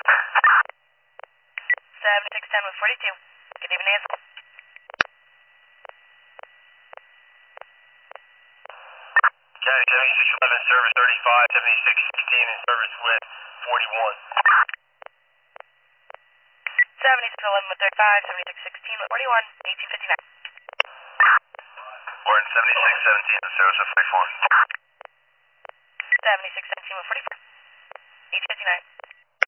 7610 with 42. Good evening, Ansel. County 7611, service 35, 7616 in service with 41. 7611 with 35, 7616 with 41, 1859. We're in 7617 in service with 44. 7617 with 44, 1859.